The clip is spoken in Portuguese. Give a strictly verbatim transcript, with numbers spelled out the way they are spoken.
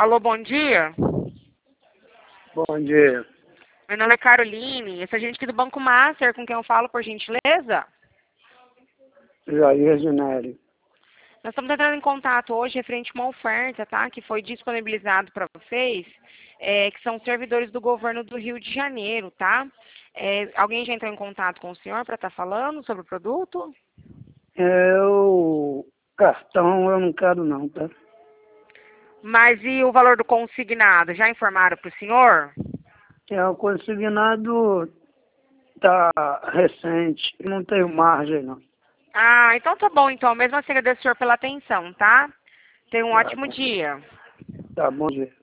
Alô, bom dia. Bom dia. Meu nome é Caroline. Esse é a gente aqui do Banco Master, com quem eu falo, por gentileza. Jair Ginelli. Nós estamos entrando em contato hoje referente a uma oferta, tá? Que foi disponibilizado para vocês, é, que são servidores do governo do Rio de Janeiro, tá? É, alguém já entrou em contato com o senhor para estar falando sobre o produto? É, o cartão eu não quero não, tá? Mas e o valor do consignado? Já informaram para o senhor? É, o consignado tá recente, não tenho margem não. Ah, então tá bom, então. Mesmo assim, agradeço o senhor pela atenção, tá? Tenha um Tá, ótimo dia. tá bom dia.